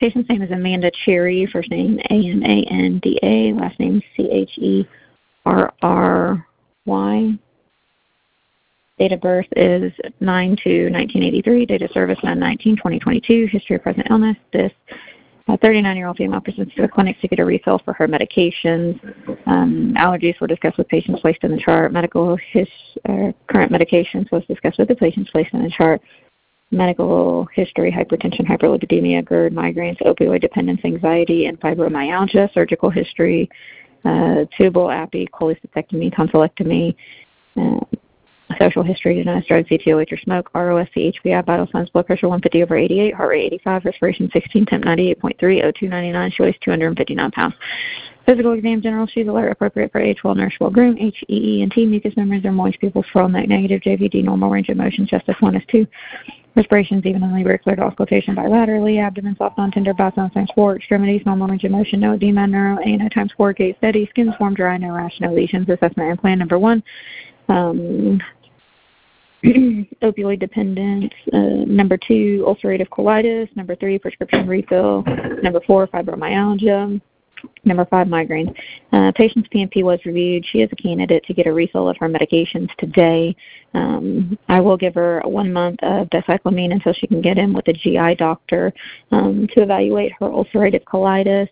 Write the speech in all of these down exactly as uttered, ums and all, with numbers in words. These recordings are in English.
Patient's name is Amanda Cherry, first name A M A N D A, last name C H E R R Y. Date of birth is nine two nineteen eighty-three, date of service nine nineteen twenty twenty-two, history of present illness. This thirty-nine-year-old female presents to the clinic to get a refill for her medications. Um, allergies were discussed with patients placed in the chart. Medical his, uh, current medications was discussed with the patients placed in the chart. Medical history, hypertension, hyperlipidemia, GERD, migraines, opioid dependence, anxiety, and fibromyalgia. Surgical history, uh, tubal, appy, cholecystectomy, tonsillectomy. Uh, social history, denies drugs, C T O H or smoke, R O S C, H B I, vital signs, blood pressure one fifty over eighty-eight, heart rate eighty-five, respiration sixteen, temp ninety-eight point three, O two ninety-nine, she weighs two hundred fifty-nine pounds. Physical exam, general, she's alert, appropriate for age, well nourished, well groomed, H E E and T, mucous membranes are moist, pupils swirl, neck negative, J V D, normal range of motion, chest S one, S two, respirations evenly, regular auscultation bilaterally, abdomen soft, non-tender, bowel sounds times four, extremities, normal range of motion, no edema, neuro, A N O times four, gait steady, skin form dry, no rash, no lesions. Assessment and plan number one. Um, opioid dependence, uh, number two, ulcerative colitis, number three, prescription refill, number four, fibromyalgia, number five, migraines. Uh, patient's P M P was reviewed. She is a candidate to get a refill of her medications today. Um, I will give her one month of dicyclomine until she can get in with a G I doctor um, to evaluate her ulcerative colitis.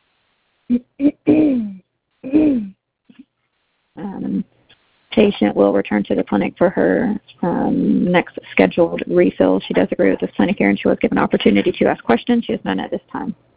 um, patient will return to the clinic for her um, next scheduled refill. She does agree with this plan of care, and she was given an opportunity to ask questions. She has none at this time.